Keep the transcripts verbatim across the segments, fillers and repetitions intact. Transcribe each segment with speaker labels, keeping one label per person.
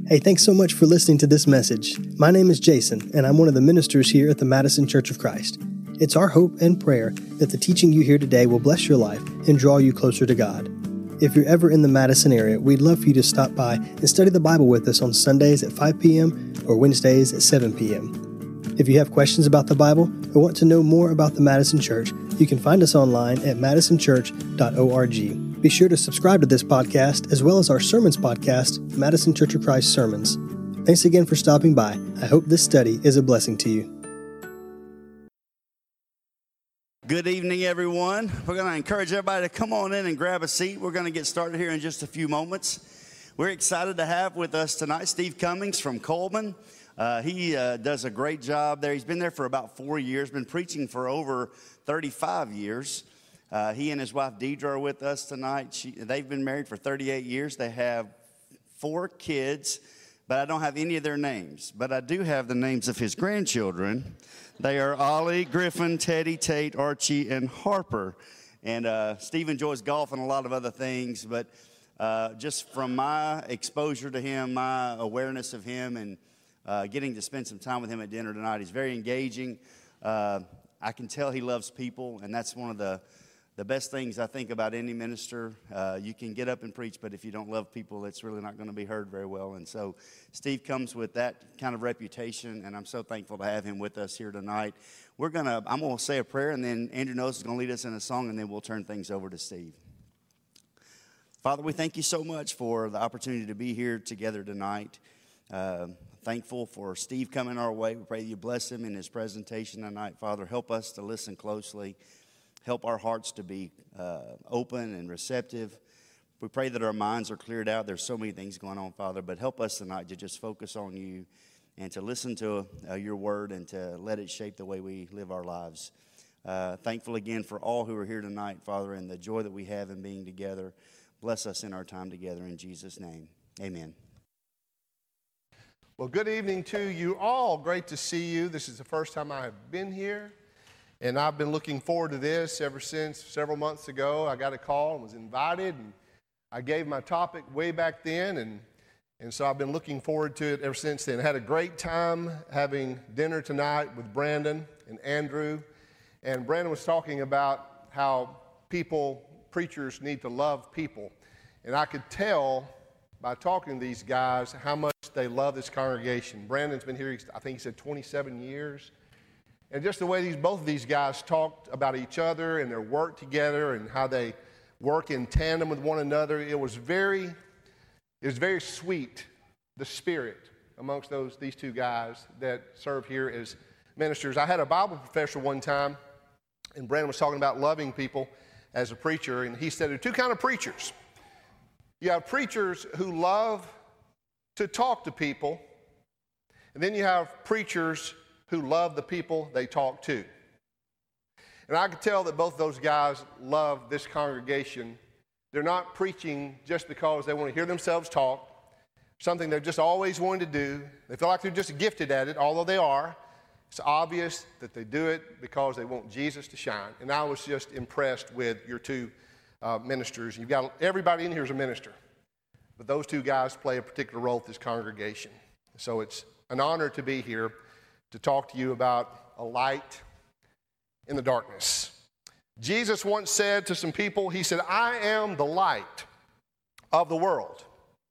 Speaker 1: Hey, thanks so much for listening to this message. My name is Jason, and I'm one of the ministers here at the Madison Church of Christ. It's our hope and prayer that the teaching you hear today will bless your life and draw you closer to God. If you're ever in the Madison area, we'd love for you to stop by and study the Bible with us on Sundays at five p.m. or Wednesdays at seven p.m. If you have questions about the Bible or want to know more about the Madison Church, you can find us online at madison church dot org. Be sure to subscribe to this podcast as well as our sermons podcast, Madison Church of Christ Sermons. Thanks again for stopping by. I hope this study is a blessing to you.
Speaker 2: Good evening, everyone. We're going to encourage everybody to come on in and grab a seat. We're going to get started here in just a few moments. We're excited to have with us tonight Steve Cummings from Coleman. Uh, he uh, does a great job there. He's been there for about four years, been preaching for over thirty-five years. Uh, he and his wife Deidre are with us tonight. She, they've been married for thirty-eight years. They have four kids, but I don't have any of their names. But I do have the names of his grandchildren. They are Ollie, Griffin, Teddy, Tate, Archie, and Harper. And uh, Steve enjoys golf and a lot of other things. But uh, just from my exposure to him, my awareness of him, and uh, getting to spend some time with him at dinner tonight, he's very engaging. Uh, I can tell he loves people, and that's one of the The best things I think about any minister. Uh, you can get up and preach, but if you don't love people, it's really not going to be heard very well. And so Steve comes with that kind of reputation, and I'm so thankful to have him with us here tonight. We're gonna, I'm going to say a prayer, and then Andrew Knowles is going to lead us in a song, and then we'll turn things over to Steve. Father, we thank you so much for the opportunity to be here together tonight. Uh, thankful for Steve coming our way. We pray that you bless him in his presentation tonight. Father, help us to listen closely. Help our hearts to be uh, open and receptive. We pray that our minds are cleared out. There's so many things going on, Father, but help us tonight to just focus on you and to listen to uh, your word and to let it shape the way we live our lives. Uh, thankful again for all who are here tonight, Father, and the joy that we have in being together. Bless us in our time together in Jesus' name. Amen.
Speaker 3: Well, good evening to you all. Great to see you. This is the first time I have been here. And I've been looking forward to this ever since several months ago. I got a call and was invited, and I gave my topic way back then, and, and so I've been looking forward to it ever since then. I had a great time having dinner tonight with Brandon and Andrew, and Brandon was talking about how people, preachers, need to love people. And I could tell by talking to these guys how much they love this congregation. Brandon's been here, I think he said twenty-seven years. And just the way these both of these guys talked about each other and their work together and how they work in tandem with one another, it was very, it was very sweet, the spirit amongst those these two guys that serve here as ministers. I had a Bible professor one time, and Brandon was talking about loving people as a preacher, and he said there are two kinds of preachers. You have preachers who love to talk to people, and then you have preachers who love the people they talk to. And I could tell that both those guys love this congregation. They're not preaching just because they want to hear themselves talk, something they've just always wanted to do. They feel like they're just gifted at it, although they are. It's obvious that they do it because they want Jesus to shine. And I was just impressed with your two uh, ministers. You've got everybody in here is a minister, but those two guys play a particular role with this congregation. So it's an honor to be here to talk to you about a light in the darkness. Jesus once said to some people, he said, I am the light of the world.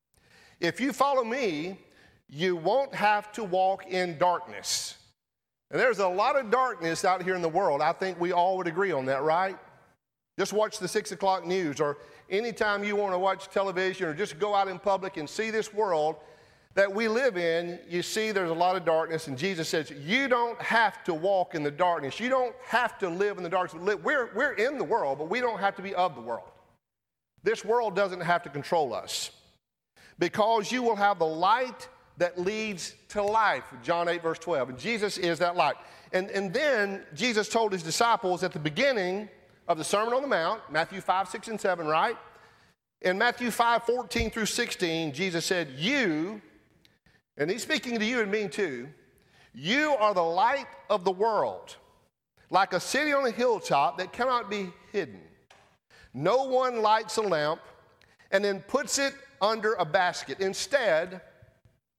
Speaker 3: If you follow me, you won't have to walk in darkness. And there's a lot of darkness out here in the world. I think we all would agree on that, right? Just watch the six o'clock news, or anytime you want to watch television or just go out in public and see this world that we live in, you see there's a lot of darkness, and Jesus says, you don't have to walk in the darkness. You don't have to live in the darkness. We're, we're in the world, but we don't have to be of the world. This world doesn't have to control us, because you will have the light that leads to life, John eight, verse twelve, and Jesus is that light. And, and then Jesus told his disciples at the beginning of the Sermon on the Mount, Matthew five, six, and seven, right? In Matthew five, fourteen through sixteen, Jesus said, you, and he's speaking to you and me too, you are the light of the world, like a city on a hilltop that cannot be hidden. No one lights a lamp and then puts it under a basket. Instead,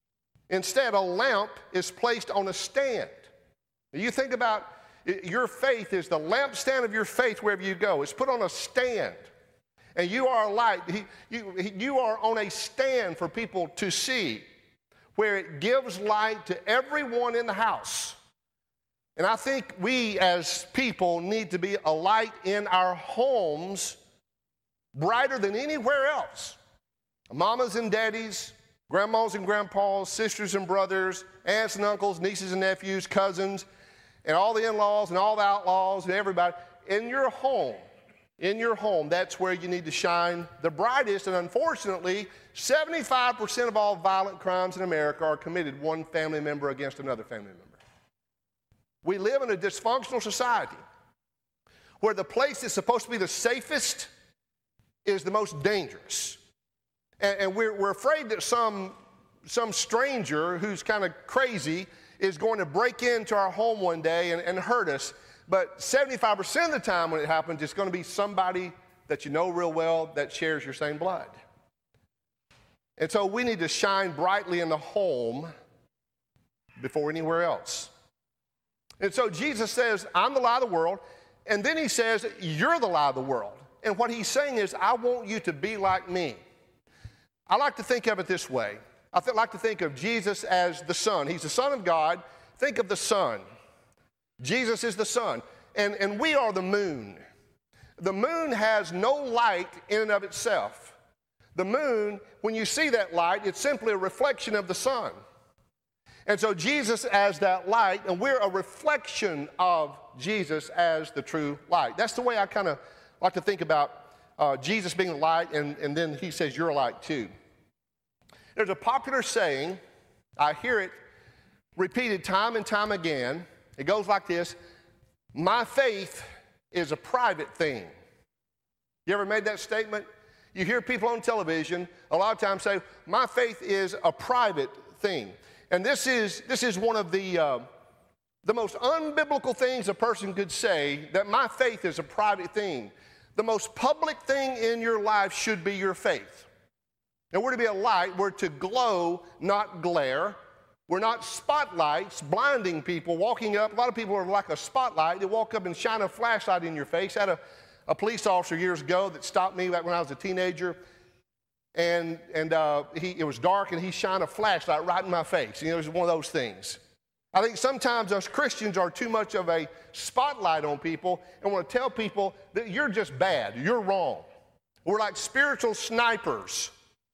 Speaker 3: Instead, a lamp is placed on a stand. You think about it, your faith is the lampstand of your faith wherever you go. It's put on a stand. And you are a light. He, you, he, you are on a stand for people to see, where it gives light to everyone in the house. And I think we as people need to be a light in our homes, brighter than anywhere else. Mamas and daddies, grandmas and grandpas, sisters and brothers, aunts and uncles, nieces and nephews, cousins, and all the in-laws and all the outlaws and everybody. In your home, in your home, that's where you need to shine the brightest. And unfortunately, seventy-five percent of all violent crimes in America are committed one family member against another family member. We live in a dysfunctional society where the place that's supposed to be the safest is the most dangerous. And, and we're, we're afraid that some, some stranger who's kind of crazy is going to break into our home one day and, and hurt us. But seventy-five percent of the time when it happens, it's going to be somebody that you know real well that shares your same blood. And so we need to shine brightly in the home before anywhere else. And so Jesus says, I'm the light of the world. And then he says, you're the light of the world. And what he's saying is, I want you to be like me. I like to think of it this way. I like to think of Jesus as the sun. He's the Son of God. Think of the sun. Jesus is the sun, and, and we are the moon. The moon has no light in and of itself. The moon, when you see that light, it's simply a reflection of the sun. And so Jesus as that light, and we're a reflection of Jesus as the true light. That's the way I kind of like to think about uh, Jesus being the light, and, and then he says, you're a light too. There's a popular saying, I hear it repeated time and time again. It goes like this: my faith is a private thing. You ever made that statement? You hear people on television a lot of times say, my faith is a private thing. And this is, this is one of the, uh, the most unbiblical things a person could say, that my faith is a private thing. The most public thing in your life should be your faith. And we're to be a light. We're to glow, not glare. We're not spotlights, blinding people, walking up. A lot of people are like a spotlight. They walk up and shine a flashlight in your face. I had a, a police officer years ago that stopped me back when I was a teenager. And, and uh, he, it was dark, and he shined a flashlight right in my face. You know, it was one of those things. I think sometimes us Christians are too much of a spotlight on people and want to tell people that you're just bad, you're wrong. We're like spiritual snipers.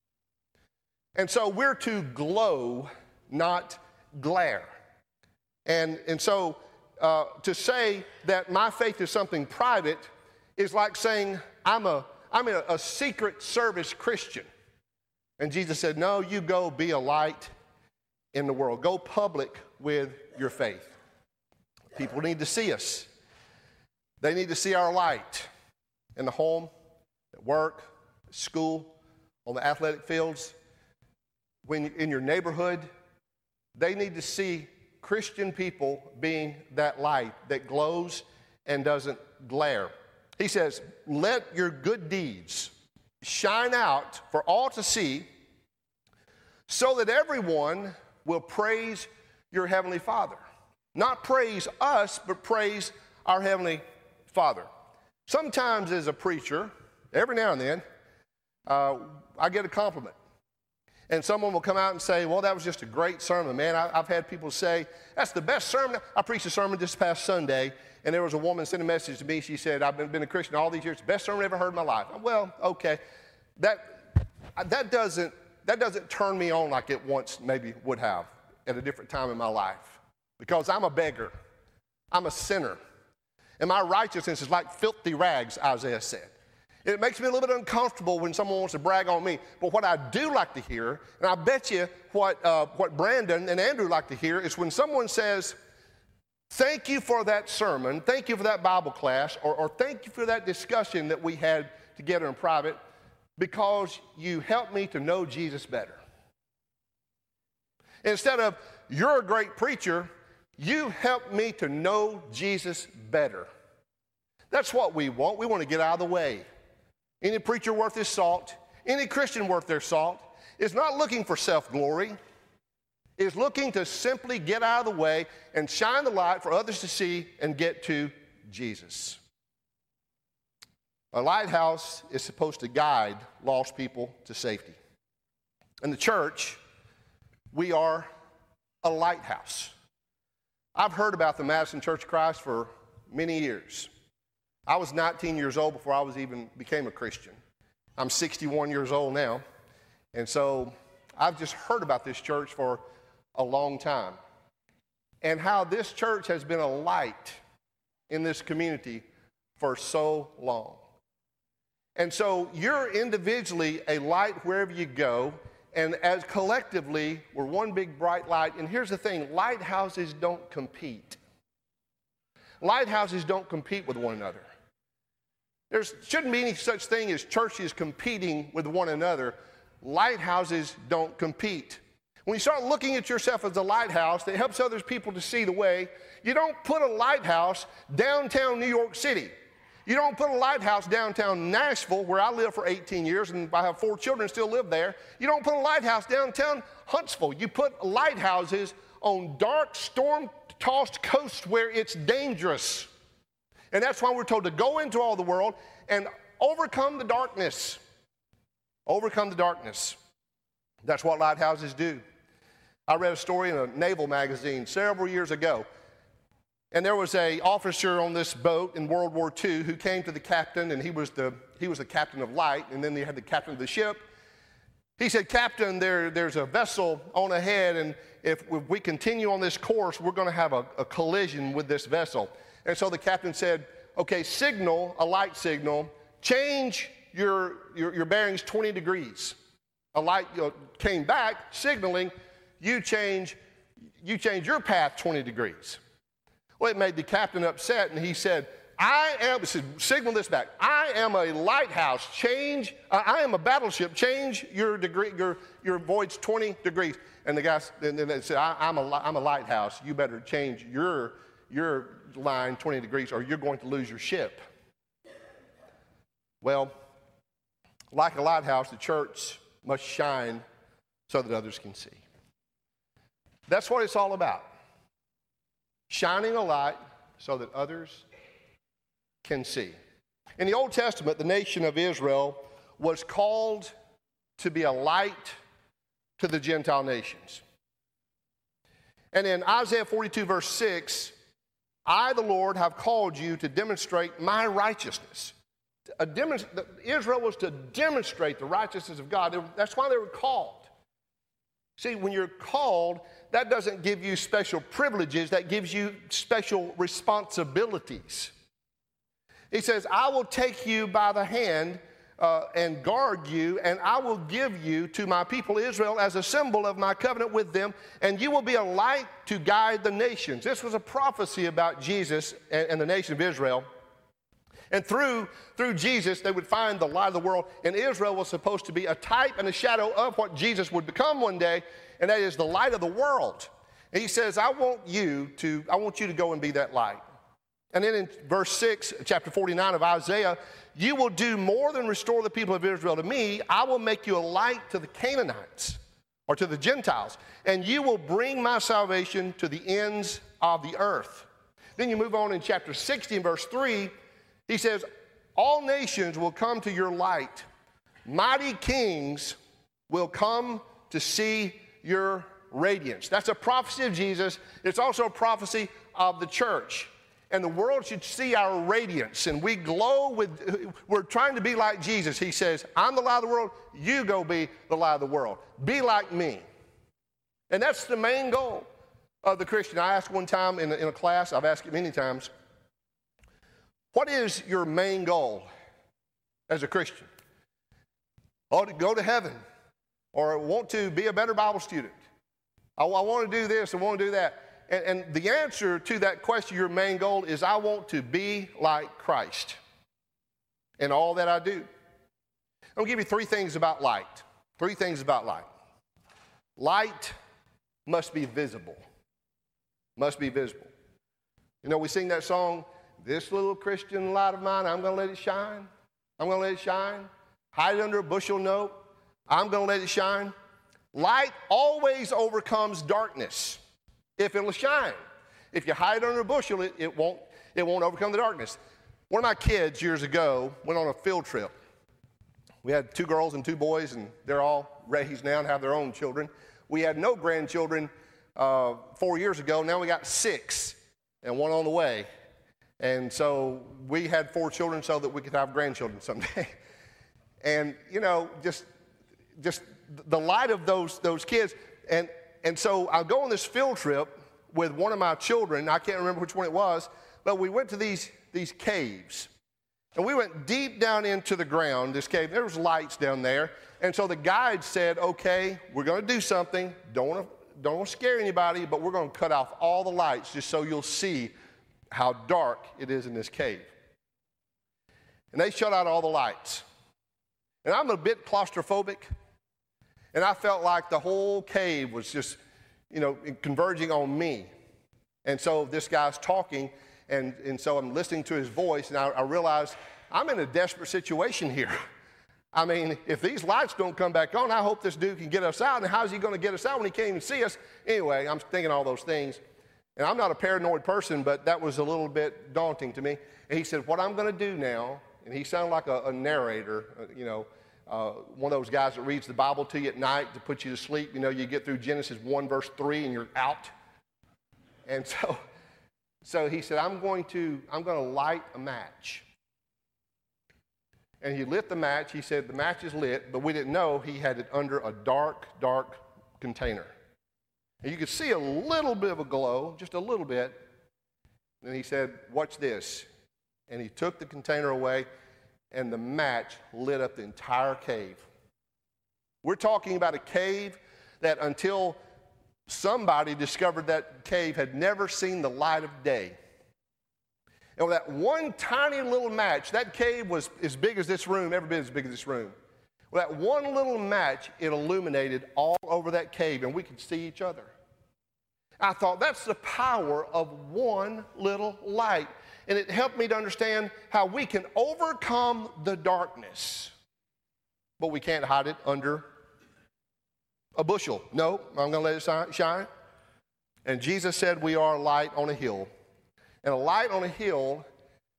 Speaker 3: And so we're to glow, not glare. And, and so uh, to say that my faith is something private is like saying I'm a, I'm a, a secret service Christian. And Jesus said, no, you go be a light in the world. Go public with your faith. People need to see us. They need to see our light in the home, at work, at school, on the athletic fields, when in your neighborhood. They need to see Christian people being that light that glows and doesn't glare. He says, let your good deeds shine out for all to see, so that everyone will praise your Heavenly Father. Not praise us, but praise our Heavenly Father. Sometimes as a preacher, every now and then, uh, I get a compliment. And someone will come out and say, well, that was just a great sermon, man. I, I've had people say, that's the best sermon. I preached a sermon this past Sunday, and there was a woman sent a message to me. She said, I've been, been a Christian all these years. Best sermon I ever heard in my life. Well, okay. That, that, doesn't, that doesn't turn me on like it once maybe would have at a different time in my life. Because I'm a beggar. I'm a sinner. And my righteousness is like filthy rags, Isaiah said. It makes me a little bit uncomfortable when someone wants to brag on me. But what I do like to hear, and I bet you what, uh, what Brandon and Andrew like to hear, is when someone says, thank you for that sermon, thank you for that Bible class, or, or thank you for that discussion that we had together in private, because you helped me to know Jesus better. Instead of, you're a great preacher, you helped me to know Jesus better. That's what we want. We want to get out of the way. Any preacher worth his salt, any Christian worth their salt, is not looking for self-glory. is looking to simply get out of the way and shine the light for others to see and get to Jesus. A lighthouse is supposed to guide lost people to safety. In the church, we are a lighthouse. I've heard about the Madison Church of Christ for many years. I was nineteen years old before I was even became a Christian. I'm sixty-one years old now, and so I've just heard about this church for a long time, and how this church has been a light in this community for so long. And so you're individually a light wherever you go, and as collectively, we're one big bright light. And here's the thing, lighthouses don't compete. Lighthouses don't compete with one another. There shouldn't be any such thing as churches competing with one another. Lighthouses don't compete. When you start looking at yourself as a lighthouse that helps other people to see the way, you don't put a lighthouse downtown New York City. You don't put a lighthouse downtown Nashville, where I lived for eighteen years, and I have four children still live there. You don't put a lighthouse downtown Huntsville. You put lighthouses on dark, storm-tossed coasts where it's dangerous. And that's why we're told to go into all the world and overcome the darkness. Overcome the darkness. That's what lighthouses do. I read a story in a naval magazine several years ago. And there was an officer on this boat in World War Two who came to the captain, and he was the, he was the captain of light, and then they had the captain of the ship. He said, "Captain, there, there's a vessel on ahead, and if, if we continue on this course, we're going to have a, a collision with this vessel." And so the captain said, "Okay, signal, a light signal, change your, your, your bearings twenty degrees. A light you know, came back, signaling, you change, you change your path twenty degrees. Well, it made the captain upset, and he said, I am, signal this back, I am a lighthouse, change, uh, I am a battleship, change your degree, your, your voids twenty degrees. And the guy and then they said, I, I'm, a, I'm a lighthouse, you better change your, your line twenty degrees or you're going to lose your ship. Well, like a lighthouse, the church must shine so that others can see. That's what it's all about. Shining a light so that others can see. In the Old Testament, the nation of Israel was called to be a light to the Gentile nations. And in Isaiah forty-two, verse six, I, the Lord, have called you to demonstrate my righteousness. A demonst- Israel was to demonstrate the righteousness of God. That's why they were called. See, when you're called, that doesn't give you special privileges, that gives you special responsibilities. He says, I will take you by the hand uh, and guard you, and I will give you to my people Israel as a symbol of my covenant with them, and you will be a light to guide the nations. This was a prophecy about Jesus and, and the nation of Israel. And through, through Jesus, they would find the light of the world. And Israel was supposed to be a type and a shadow of what Jesus would become one day, and that is the light of the world. And he says, I want you to, I want you to go and be that light. And then in verse six, chapter forty-nine of Isaiah, you will do more than restore the people of Israel to me. I will make you a light to the Canaanites, or to the Gentiles, and you will bring my salvation to the ends of the earth. Then you move on in chapter sixty, verse three, he says, all nations will come to your light. Mighty kings will come to see your radiance. That's a prophecy of Jesus. It's also a prophecy of the church. And the world should see our radiance. And we glow with, we're trying to be like Jesus. He says, I'm the light of the world. You go be the light of the world. Be like me. And that's the main goal of the Christian. I asked one time in a, in a class, I've asked it many times, what is your main goal as a Christian? Oh, to go to heaven, or want to be a better Bible student. I, I want to do this, I want to do that. And, and the answer to that question, your main goal, is I want to be like Christ in all that I do. I'm going to give you three things about light. Three things about light. Light must be visible. Must be visible. You know, we sing that song, this little Christian light of mine, I'm going to let it shine. I'm going to let it shine. Hide it under a bushel note. I'm going to let it shine. Light always overcomes darkness if it'll shine. If you hide under a bushel, it, it, won't, it won't overcome the darkness. One of my kids years ago went on a field trip. We had two girls and two boys, and they're all raised now and have their own children. We had no grandchildren uh, four years ago. Now we got six and one on the way. And so we had four children so that we could have grandchildren someday. And, you know, just just the light of those, those kids. And, and so I go on this field trip with one of my children. I can't remember which one it was, but we went to these, these caves. And we went deep down into the ground, this cave. There was lights down there. And so the guide said, okay, we're going to do something. Don't want to don't want to scare anybody, but we're going to cut off all the lights just so you'll see how dark it is in this cave. And they shut out all the lights. And I'm a bit claustrophobic. And I felt like the whole cave was just, you know, converging on me. And so this guy's talking. And, and so I'm listening to his voice, and I, I realize I'm in a desperate situation here. I mean, if these lights don't come back on, I hope this dude can get us out. And how's he going to get us out when he can't even see us? Anyway, I'm thinking all those things. And I'm not a paranoid person, but that was a little bit daunting to me. And he said, what I'm going to do now, and he sounded like a, a narrator, uh, you know, uh, one of those guys that reads the Bible to you at night to put you to sleep. You know, you get through Genesis one, verse three, and you're out. And so... So he said, I'm going to, I'm going to light a match. And he lit the match. He said, the match is lit, but we didn't know he had it under a dark, dark container. And you could see a little bit of a glow, just a little bit. And he said, watch this. And he took the container away, and the match lit up the entire cave. We're talking about a cave that until somebody discovered that cave had never seen the light of day. And with that one tiny little match, that cave was as big as this room, every bit as big as this room. With that one little match, it illuminated all over that cave, and we could see each other. I thought, that's the power of one little light. And it helped me to understand how we can overcome the darkness, but we can't hide it under a bushel. No, I'm going to let it shine. And Jesus said we are a light on a hill. And a light on a hill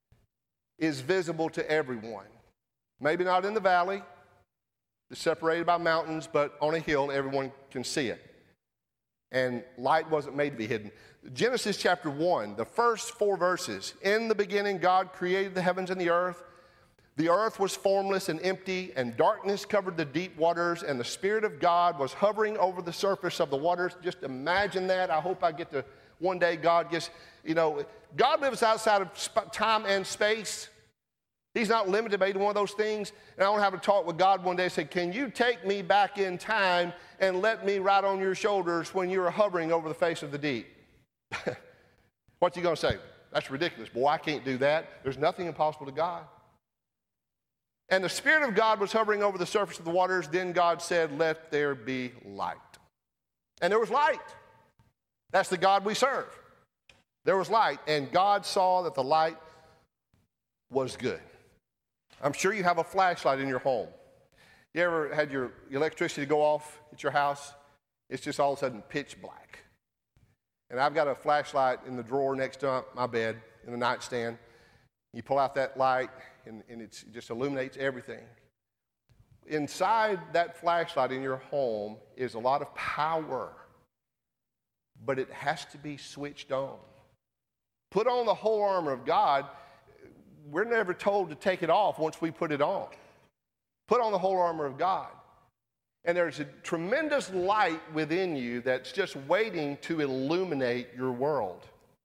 Speaker 3: is visible to everyone. Maybe not in the valley, it's separated by mountains, but on a hill, everyone can see it. And light wasn't made to be hidden. Genesis chapter one, the first four verses. In the beginning, God created the heavens and the earth. The earth was formless and empty, and darkness covered the deep waters, and the Spirit of God was hovering over the surface of the waters. Just imagine that. I hope I get to one day God gets, you know, God lives outside of time and space. He's not limited by either one of those things. And I want to have a talk with God one day and say, can you take me back in time and let me ride on your shoulders when you were hovering over the face of the deep? What's he going to say? That's ridiculous. Boy, I can't do that. There's nothing impossible to God. And the Spirit of God was hovering over the surface of the waters. Then God said, let there be light. And there was light. That's the God we serve. There was light, and God saw that the light was good. I'm sure you have a flashlight in your home. You ever had your electricity go off at your house? It's just all of a sudden pitch black. And I've got a flashlight in the drawer next to my bed in the nightstand. You pull out that light, and, and it's, it just illuminates everything. Inside that flashlight in your home is a lot of power, but it has to be switched on. Put on the whole armor of God. We're never told to take it off once we put it on. Put on the whole armor of God. And there's a tremendous light within you that's just waiting to illuminate your world.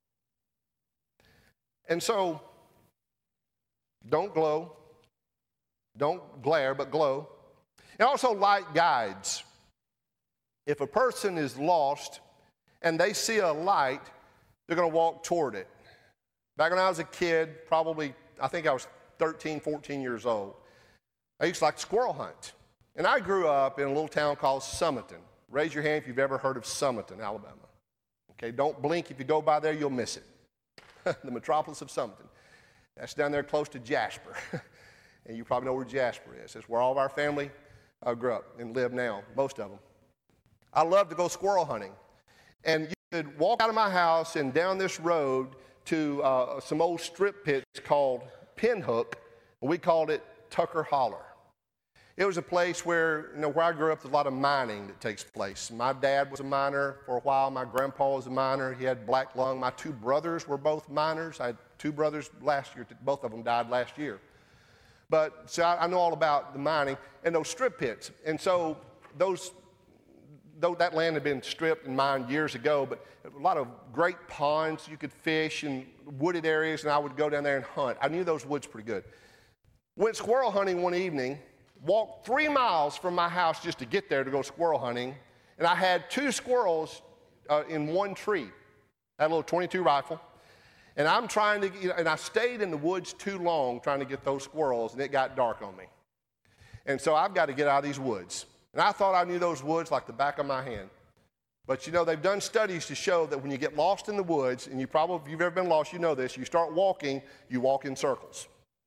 Speaker 3: And so, don't glow. Don't glare, but glow. And also light guides. If a person is lost and they see a light, they're going to walk toward it. Back when I was a kid, probably, I think I was thirteen, fourteen years old, I used to like to squirrel hunt. And I grew up in a little town called Summerton. Raise your hand if you've ever heard of Summerton, Alabama. Okay, don't blink. If you go by there, you'll miss it. The metropolis of Summerton. That's down there close to Jasper. And you probably know where Jasper is. That's where all of our family uh, grew up and live now, most of them. I love to go squirrel hunting. And you could walk out of my house and down this road to uh, some old strip pits called Pinhook. We called it Tucker Holler. It was a place where, you know, where I grew up, there's a lot of mining that takes place. My dad was a miner for a while. My grandpa was a miner. He had black lung. My two brothers were both miners. I had two brothers last year. Both of them died last year. But so I, I know all about the mining and those strip pits. And so those, though that land had been stripped and mined years ago, but a lot of great ponds you could fish and wooded areas, and I would go down there and hunt. I knew those woods pretty good. Went squirrel hunting one evening. Walked three miles from my house just to get there to go squirrel hunting, and I had two squirrels uh, in one tree. I had a little twenty-two rifle, and I'm trying to, you know, and I stayed in the woods too long trying to get those squirrels, and it got dark on me. And so I've got to get out of these woods. And I thought I knew those woods like the back of my hand. But you know, they've done studies to show that when you get lost in the woods, and you probably, if you've ever been lost, you know this, you start walking, you walk in circles.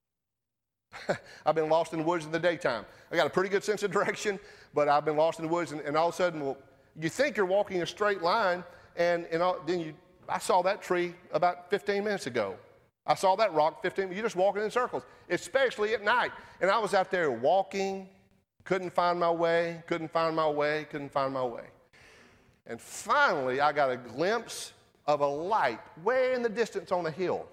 Speaker 3: I've been lost in the woods in the daytime. I got a pretty good sense of direction, but I've been lost in the woods, and, and all of a sudden, well, you think you're walking a straight line, and, and all, then you, I saw that tree about fifteen minutes ago. I saw that rock fifteen minutes. You're just walking in circles, especially at night. And I was out there walking, couldn't find my way, couldn't find my way, couldn't find my way. And finally, I got a glimpse of a light way in the distance on a hill.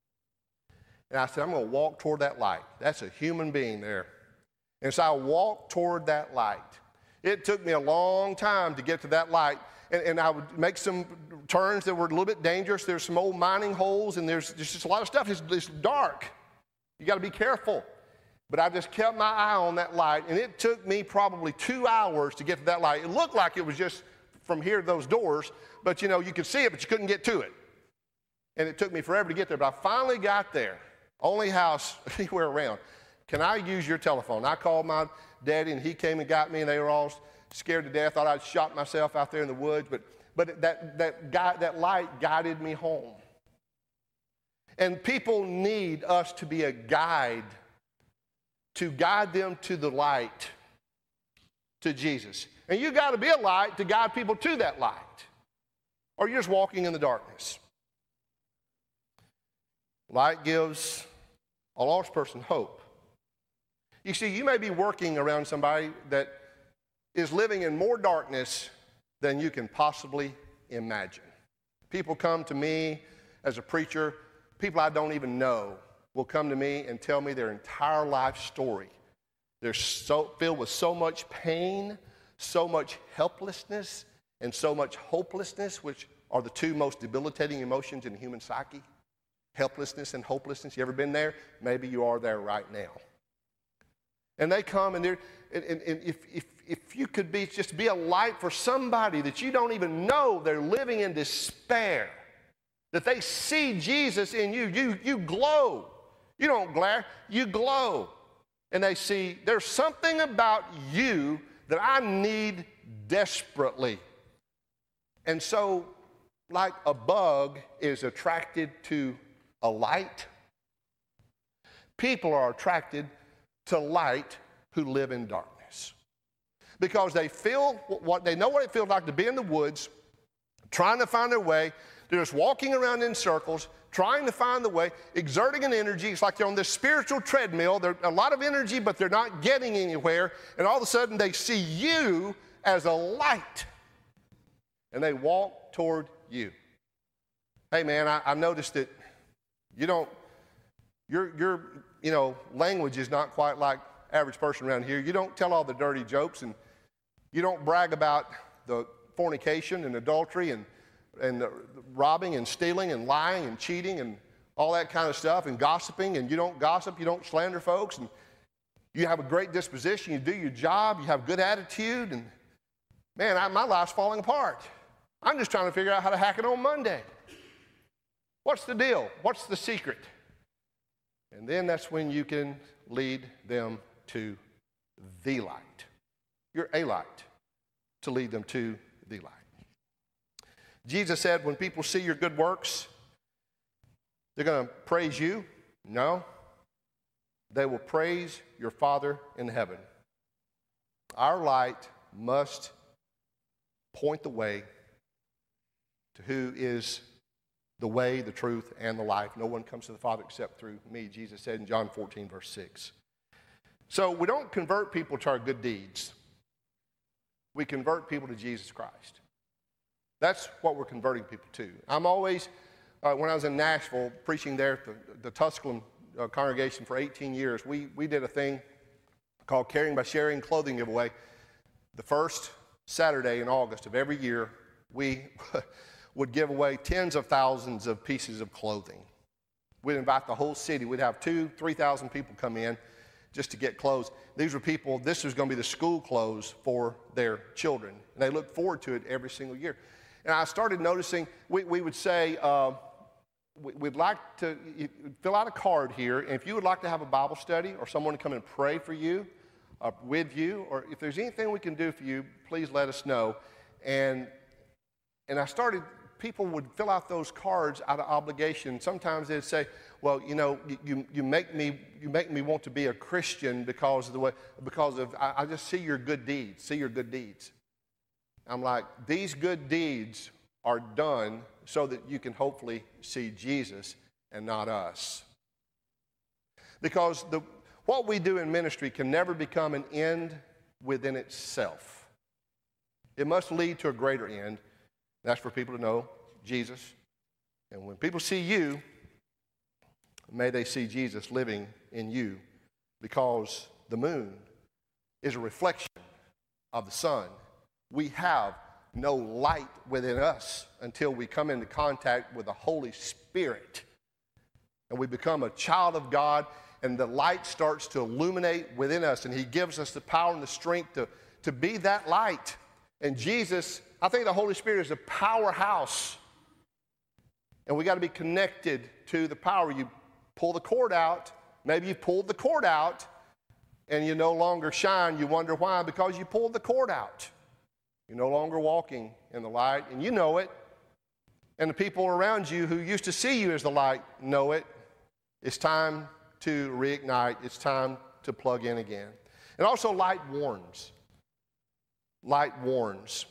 Speaker 3: And I said, I'm going to walk toward that light. That's a human being there. And so I walked toward that light. It took me a long time to get to that light. And, and I would make some turns that were a little bit dangerous. There's some old mining holes, and there's, there's just a lot of stuff. It's, it's dark. You got to be careful. But I just kept my eye on that light, and it took me probably two hours to get to that light. It looked like it was just from here to those doors, but, you know, you could see it, but you couldn't get to it. And it took me forever to get there, but I finally got there. Only house anywhere around. Can I use your telephone? I called my daddy, and he came and got me, and they were all scared to death. Thought I'd shot myself out there in the woods, but, but that, that, guy, that light guided me home. And people need us to be a guide, to guide them to the light, to Jesus. And you got to be a light to guide people to that light, or you're just walking in the darkness. Light gives a lost person hope. You see, you may be working around somebody that is living in more darkness than you can possibly imagine. People come to me as a preacher, people I don't even know will come to me and tell me their entire life story. They're so filled with so much pain, so much helplessness, and so much hopelessness, which are the two most debilitating emotions in the human psyche. Helplessness and hopelessness. You ever been there? Maybe you are there right now. And they come, and they're, and, and, and if, if, if you could be just be a light for somebody that you don't even know, they're living in despair, that they see Jesus in you, you, you glow. You don't glare, you glow. And they see there's something about you that I need desperately. And so, like a bug is attracted to a light, people are attracted to light who live in darkness. Because they feel what they know what it feels like to be in the woods, trying to find their way. They're just walking around in circles, trying to find the way, exerting an energy. It's like they're on this spiritual treadmill. There's a lot of energy, but they're not getting anywhere. And all of a sudden, they see you as a light, and they walk toward you. Hey, man, I, I noticed that you don't, your, your, you know, language is not quite like average person around here. You don't tell all the dirty jokes, and you don't brag about the fornication and adultery and, and the robbing and stealing and lying and cheating and all that kind of stuff and gossiping, and you don't gossip, you don't slander folks, and you have a great disposition, you do your job, you have good attitude, and man, I, my life's falling apart. I'm just trying to figure out how to hack it on Monday. What's the deal? What's the secret? And then that's when you can lead them to the light. You're a light to lead them to the light. Jesus said when people see your good works, they're going to praise you? No. They will praise your Father in heaven. Our light must point the way to who is the way, the truth, and the life. No one comes to the Father except through me, Jesus said in John fourteen, verse six. So we don't convert people to our good deeds. We convert people to Jesus Christ. That's what we're converting people to. I'm always, uh, when I was in Nashville, preaching there at the, the Tusculum uh, congregation for eighteen years, we, we did a thing called Caring by Sharing clothing giveaway. The first Saturday in August of every year, we would give away tens of thousands of pieces of clothing. We'd invite the whole city. We'd have two, three thousand people come in just to get clothes. These were people, this was going to be the school clothes for their children. And they looked forward to it every single year. And I started noticing, we, we would say, uh, we, we'd like to fill out a card here. And if you would like to have a Bible study or someone to come and pray for you, uh, with you, or if there's anything we can do for you, please let us know. And, and I started, people would fill out those cards out of obligation. Sometimes they'd say, well, you know, you, you, make, me, you make me want to be a Christian because of the way, because of, I, I just see your good deeds, see your good deeds. I'm like, these good deeds are done so that you can hopefully see Jesus and not us. Because the, what we do in ministry can never become an end within itself. It must lead to a greater end. That's for people to know Jesus. And when people see you, may they see Jesus living in you, because the moon is a reflection of the sun. We have no light within us until we come into contact with the Holy Spirit. And we become a child of God, and the light starts to illuminate within us, and He gives us the power and the strength to, to be that light. And Jesus, I think the Holy Spirit is a powerhouse. And we got to be connected to the power. You pull the cord out, maybe you pulled the cord out, and you no longer shine. You wonder why, because you pulled the cord out. You're no longer walking in the light, and you know it. And the people around you who used to see you as the light know it. It's time to reignite. It's time to plug in again. And also, light warns. Light warns.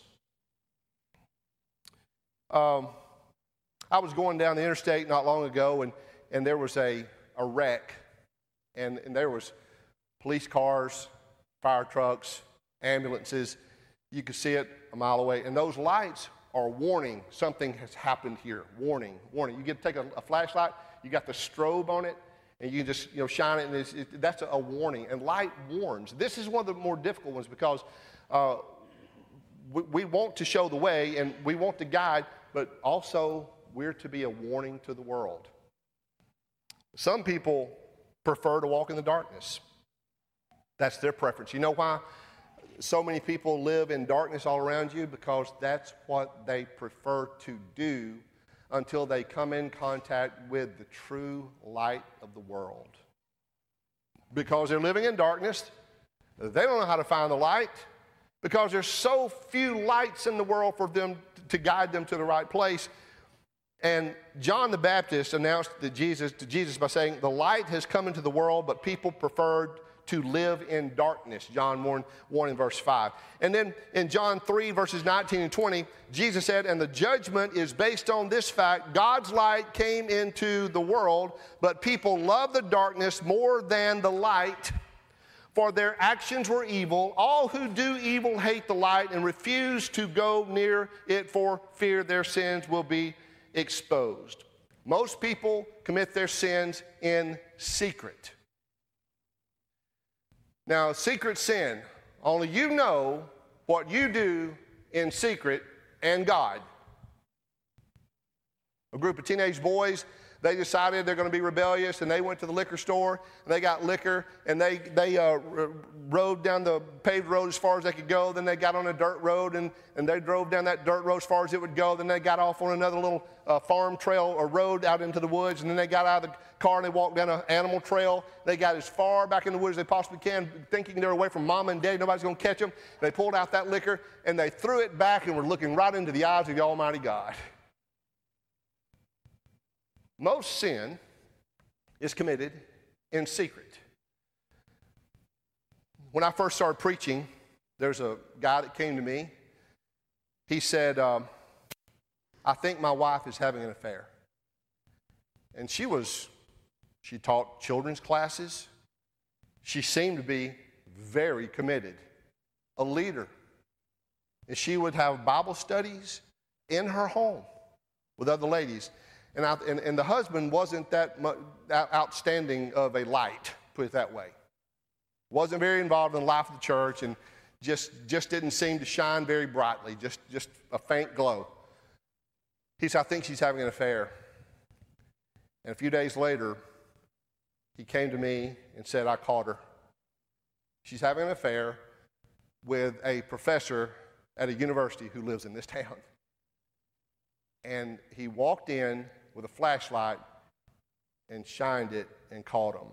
Speaker 3: Um, I was going down the interstate not long ago, and, and there was a, a wreck. And, and there was police cars, fire trucks, ambulances. You could see it a mile away. And those lights are warning something has happened here. Warning, warning. You get to take a, a flashlight, you got the strobe on it, and you just you know shine it, and it's, it, that's a, a warning. And light warns. This is one of the more difficult ones because uh, we, we want to show the way, and we want to guide, but also we're to be a warning to the world. Some people prefer to walk in the darkness. That's their preference. You know why so many people live in darkness all around you? Because that's what they prefer to do until they come in contact with the true light of the world. Because they're living in darkness, they don't know how to find the light, because there's so few lights in the world for them to guide them to the right place. And John the Baptist announced that Jesus, to Jesus by saying, the light has come into the world, but people preferred to live in darkness, John one, one and verse five. And then in John three, verses nineteen and twenty, Jesus said, and the judgment is based on this fact: God's light came into the world, but people love the darkness more than the light, for their actions were evil. All who do evil hate the light and refuse to go near it for fear their sins will be exposed. Most people commit their sins in secret. Now, secret sin, only you know what you do in secret and God. A group of teenage boys, they decided they're going to be rebellious, and they went to the liquor store, and they got liquor, and they, they uh, rode down the paved road as far as they could go. Then they got on a dirt road, and, and they drove down that dirt road as far as it would go. Then they got off on another little uh, farm trail or road out into the woods, and then they got out of the car and they walked down an animal trail. They got as far back in the woods as they possibly can, thinking they're away from mom and dad, nobody's going to catch them. They pulled out that liquor, and they threw it back and were looking right into the eyes of the Almighty God. Most sin is committed in secret. When I first started preaching, there's a guy that came to me, He said, um, I think my wife is having an affair. And she was, she taught children's classes. She seemed to be very committed, a leader. And she would have Bible studies in her home with other ladies. And, I, and, and the husband wasn't that much, outstanding of a light, put it that way. Wasn't very involved in the life of the church and just, just didn't seem to shine very brightly, just, just a faint glow. He said, I think she's having an affair. And a few days later, he came to me and said, I caught her. She's having an affair with a professor at a university who lives in this town. And he walked in with a flashlight and shined it and caught him.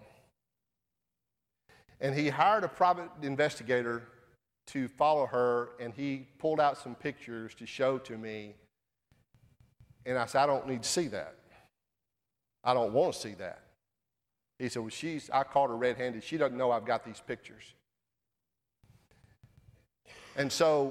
Speaker 3: And he hired a private investigator to follow her, and he pulled out some pictures to show to me. And I said, I don't need to see that. I don't want to see that. He said, well, she's, I caught her red-handed. She doesn't know I've got these pictures. And so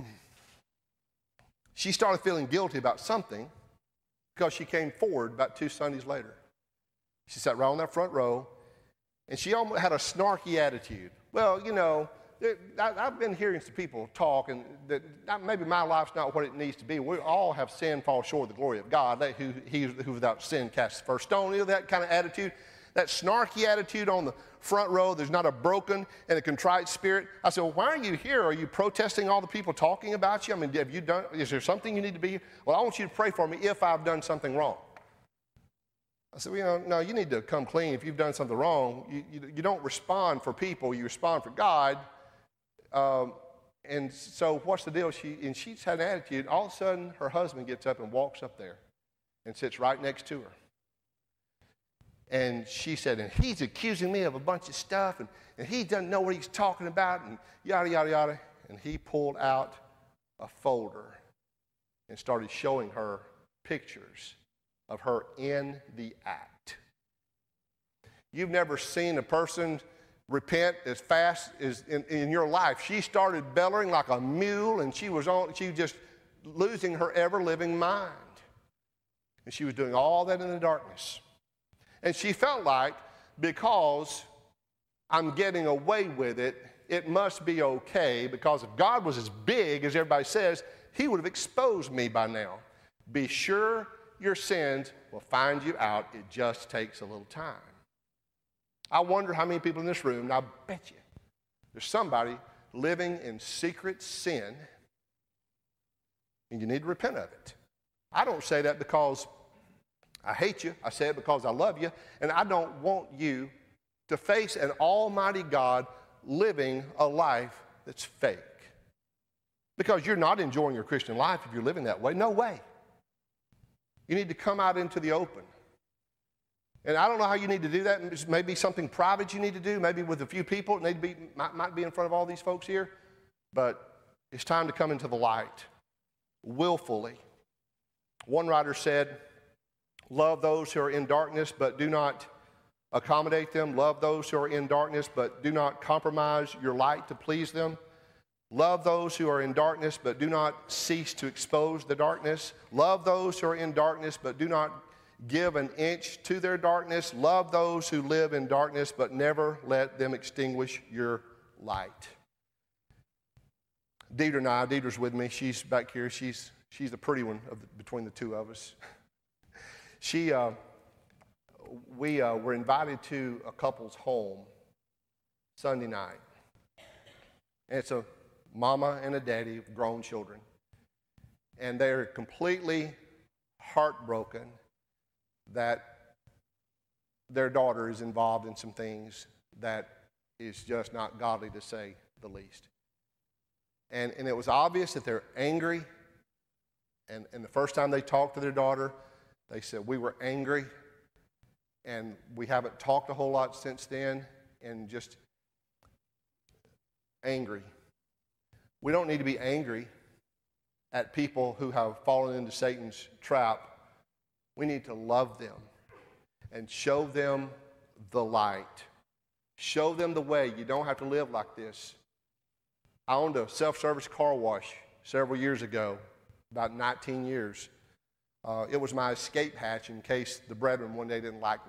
Speaker 3: she started feeling guilty about something because she came forward about two Sundays later. She sat right on that front row, and she almost had a snarky attitude. Well, you know, I've been hearing some people talk, and that maybe my life's not what it needs to be. We all have sinned, fall short of the glory of God. Who, he who without sin casts the first stone. You know, that kind of attitude, that snarky attitude on the front row. There's not a broken and a contrite spirit. I said, well, why are you here? Are you protesting all the people talking about you? I mean, have you done? Is there something you need to be? Well, I want you to pray for me if I've done something wrong. I said, well, you know, no, you need to come clean. If you've done something wrong, you, you, you don't respond for people. You respond for God. Um, and so what's the deal? She, and she's had an attitude. All of a sudden, her husband gets up and walks up there and sits right next to her. And she said, and he's accusing me of a bunch of stuff, and, and he doesn't know what he's talking about, and yada, yada, yada. And he pulled out a folder and started showing her pictures of her in the act. You've never seen a person repent as fast as in, in your life. She started bellowing like a mule, and she was on, she was just losing her ever-living mind. And she was doing all that in the darkness. And she felt like, because I'm getting away with it, it must be okay, because if God was as big as everybody says, he would have exposed me by now. Be sure your sins will find you out. It just takes a little time. I wonder how many people in this room, and I bet you there's somebody living in secret sin, and you need to repent of it. I don't say that because I hate you. I say it because I love you, and I don't want you to face an almighty God living a life that's fake. Because you're not enjoying your Christian life if you're living that way. No way. You need to come out into the open. And I don't know how you need to do that. Maybe something private you need to do, maybe with a few people. It need to be, might, might be in front of all these folks here. But it's time to come into the light willfully. One writer said, love those who are in darkness, but do not accommodate them. Love those who are in darkness, but do not compromise your light to please them. Love those who are in darkness, but do not cease to expose the darkness. Love those who are in darkness, but do not give an inch to their darkness. Love those who live in darkness, but never let them extinguish your light. Deidre and I, Deidre's with me. She's back here. She's, she's the pretty one of the, between the two of us. She, uh, we uh, were invited to a couple's home Sunday night. And it's a mama and a daddy of grown children. And they're completely heartbroken that their daughter is involved in some things that is just not godly, to say the least. And, and it was obvious that they're angry. And, and the first time they talked to their daughter, they said, we were angry, and we haven't talked a whole lot since then, and just angry. We don't need to be angry at people who have fallen into Satan's trap. We need to love them and show them the light. Show them the way. You don't have to live like this. I owned a self-service car wash several years ago, about nineteen years. Uh, it was my escape hatch in case the brethren one day didn't like me.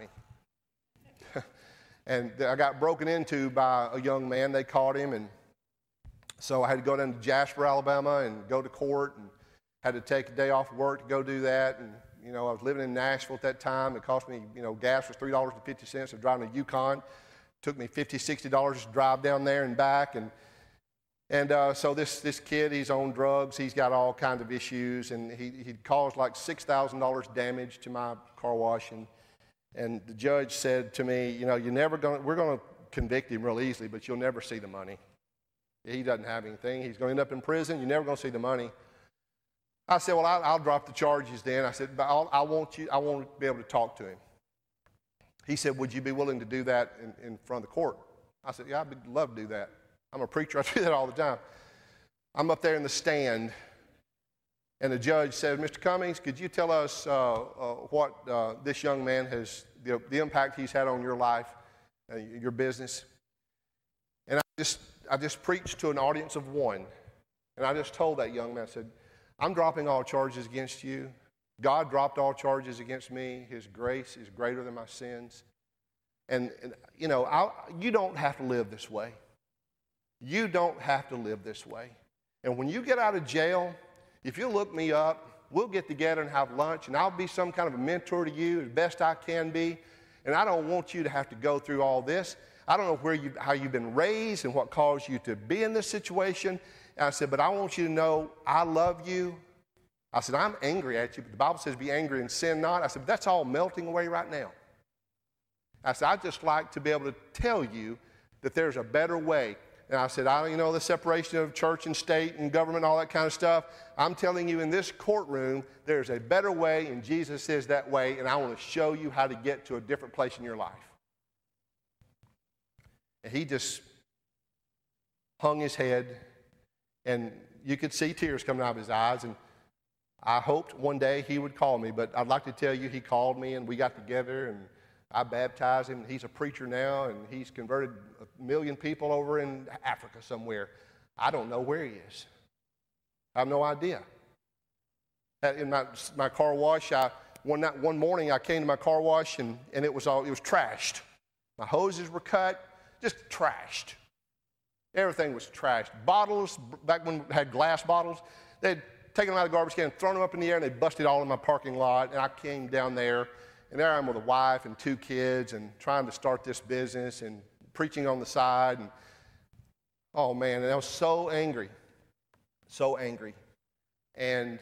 Speaker 3: And I got broken into by a young man. They caught him, and so I had to go down to Jasper, Alabama, and go to court, and had to take a day off work to go do that. And you know, I was living in Nashville at that time. It cost me, you know, gas was three dollars and fifty cents. of driving a Yukon. It took me fifty dollars, sixty dollars to drive down there and back. And and uh, so this this kid, he's on drugs. He's got all kinds of issues, and he he caused like six thousand dollars damage to my car wash. And and the judge said to me, you know, you're never going. We're going to convict him real easily, but you'll never see the money. He doesn't have anything. He's going to end up in prison. You're never going to see the money. I said, well, I'll, I'll drop the charges then. I said, but I'll, I want you. I want to be able to talk to him. He said, would you be willing to do that in, in front of the court? I said, yeah, I'd love to do that. I'm a preacher. I do that all the time. I'm up there in the stand, and the judge said, Mister Cummings, could you tell us uh, uh, what uh, this young man has, the, the impact he's had on your life, uh, your business? And I just, I just preached to an audience of one, and I just told that young man, I said, I'm dropping all charges against you. God dropped all charges against me. His grace is greater than my sins. And, and you know, I, you don't have to live this way. You don't have to live this way. And when you get out of jail, if you look me up, we'll get together and have lunch, and I'll be some kind of a mentor to you as best I can be. And I don't want you to have to go through all this. I don't know where you, how you've been raised and what caused you to be in this situation. And I said, but I want you to know I love you. I said, I'm angry at you, but the Bible says be angry and sin not. I said, but that's all melting away right now. I said, I'd just like to be able to tell you that there's a better way. And I said, I don't you know the separation of church and state and government, all that kind of stuff. I'm telling you in this courtroom, there's a better way, and Jesus says that way, and I want to show you how to get to a different place in your life. And he just hung his head, and you could see tears coming out of his eyes. And I hoped one day he would call me, but I'd like to tell you he called me, and we got together, and I baptized him. He's a preacher now, and he's converted a million people over in Africa somewhere. I don't know where he is. I have no idea. In my, my car wash, I, one, night, one morning I came to my car wash, and, and it was all it was trashed. My hoses were cut, just trashed. Everything was trashed. Bottles, back when we had glass bottles, they'd taken them out of the garbage can, thrown them up in the air, and they busted all in my parking lot. And I came down there, and there I am with a wife and two kids and trying to start this business and preaching on the side. And oh, man, and I was so angry, so angry. And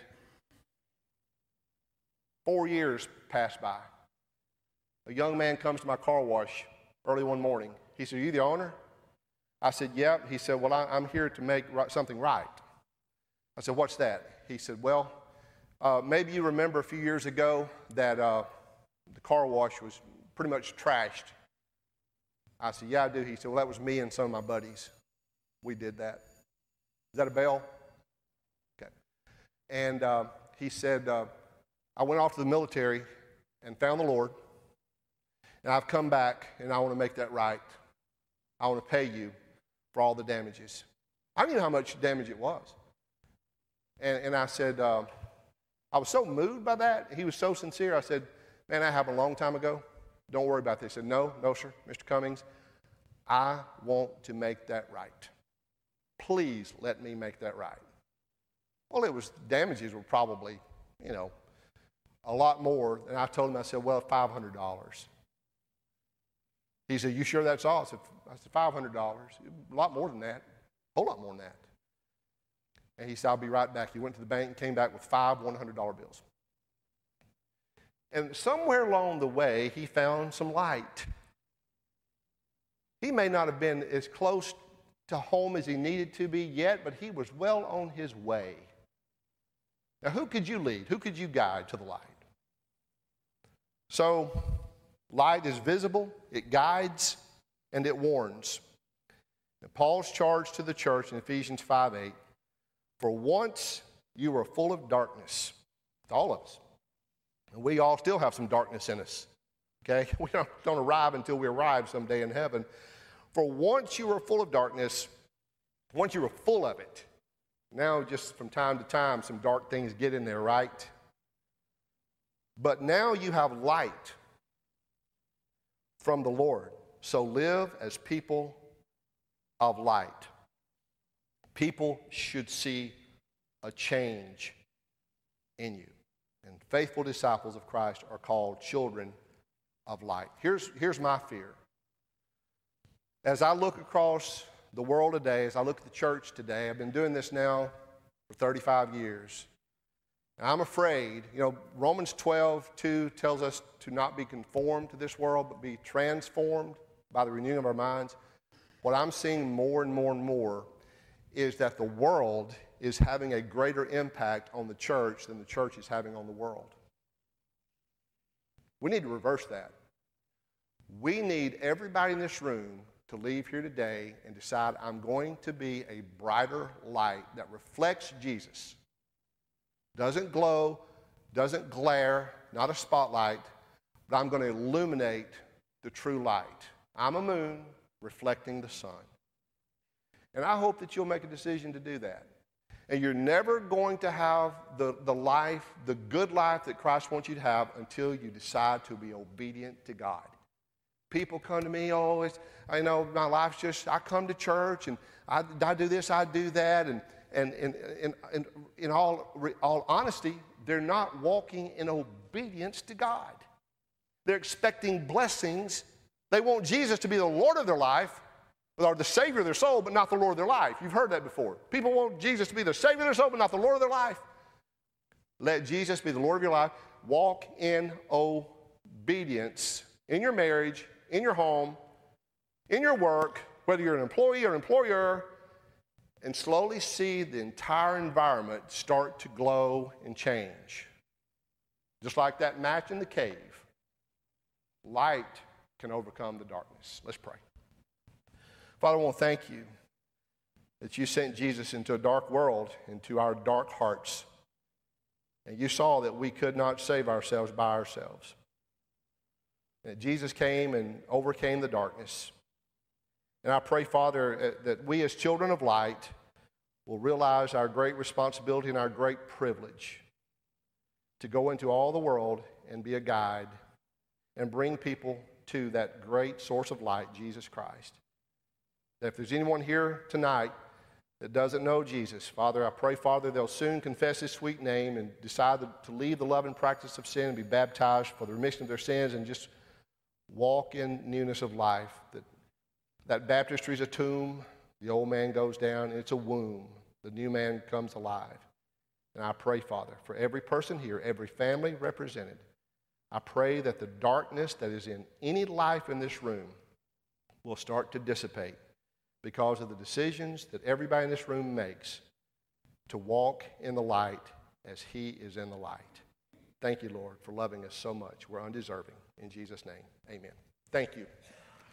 Speaker 3: four years passed by. A young man comes to my car wash early one morning. He said, are you the owner? I said, yeah. He said, well, I, I'm here to make something right. I said, what's that? He said, well, uh, maybe you remember a few years ago that uh, the car wash was pretty much trashed. I said, yeah, I do. He said, well, that was me and some of my buddies. We did that. Is that a bell? Okay. And uh, he said, uh, I went off to the military and found the Lord, and I've come back, and I want to make that right. I want to pay you for all the damages. I didn't know how much damage it was. And, and I said, uh, I was so moved by that. He was so sincere. I said, man, that happened a long time ago. Don't worry about this. He said, no, no, sir, Mister Cummings, I want to make that right. Please let me make that right. Well, it was, damages were probably, you know, a lot more. And I told him, I said, well, five hundred dollars. He said, you sure that's all? I said, I said five hundred dollars. A lot more than that. A whole lot more than that. And he said, I'll be right back. He went to the bank and came back with five one hundred dollar bills. And somewhere along the way, he found some light. He may not have been as close to home as he needed to be yet, but he was well on his way. Now, who could you lead? Who could you guide to the light? So, light is visible, it guides, and it warns. And Paul's charge to the church in Ephesians five eight, for once you were full of darkness. All of us. And we all still have some darkness in us. Okay? We don't, don't arrive until we arrive someday in heaven. For once you were full of darkness, once you were full of it, Now, just from time to time, some dark things get in there, right? But now you have light from the Lord. So live as people of light. People should see a change in you. And faithful disciples of Christ are called children of light. Here's, here's my fear. As I look across the world today, as I look at the church today, I've been doing this now for thirty-five years. And I'm afraid, you know, Romans twelve two tells us to not be conformed to this world, but be transformed by the renewing of our minds. What I'm seeing more and more and more is that the world is having a greater impact on the church than the church is having on the world. We need to reverse that. We need everybody in this room to leave here today and decide, I'm going to be a brighter light that reflects Jesus. Doesn't glow, doesn't glare, not a spotlight, but I'm going to illuminate the true light. I'm a moon reflecting the sun. And I hope that you'll make a decision to do that. And you're never going to have the, the life, the good life that Christ wants you to have until you decide to be obedient to God. People come to me, oh, it's, I know my life's just, I come to church and I, I do this, I do that. And, and, and, and, and in all, all honesty, they're not walking in obedience to God. They're expecting blessings. They want Jesus to be the Lord of their life, or the Savior of their soul, but not the Lord of their life. You've heard that before. People want Jesus to be the Savior of their soul, but not the Lord of their life. Let Jesus be the Lord of your life. Walk in obedience in your marriage, in your home, in your work, whether you're an employee or employer, and slowly see the entire environment start to glow and change. Just like that match in the cave, light can overcome the darkness. Let's pray. Father, I want to thank you that you sent Jesus into a dark world, into our dark hearts. And you saw that we could not save ourselves by ourselves. That Jesus came and overcame the darkness. And I pray, Father, that we as children of light will realize our great responsibility and our great privilege to go into all the world and be a guide and bring people to that great source of light, Jesus Christ. That if there's anyone here tonight that doesn't know Jesus, Father, I pray, Father, they'll soon confess his sweet name and decide to leave the love and practice of sin and be baptized for the remission of their sins and just walk in newness of life. That, that baptistry is a tomb. The old man goes down, and it's a womb. The new man comes alive. And I pray, Father, for every person here, every family represented, I pray that the darkness that is in any life in this room will start to dissipate because of the decisions that everybody in this room makes to walk in the light as he is in the light. Thank you, Lord, for loving us so much. We're undeserving. In Jesus' name, amen. Thank you.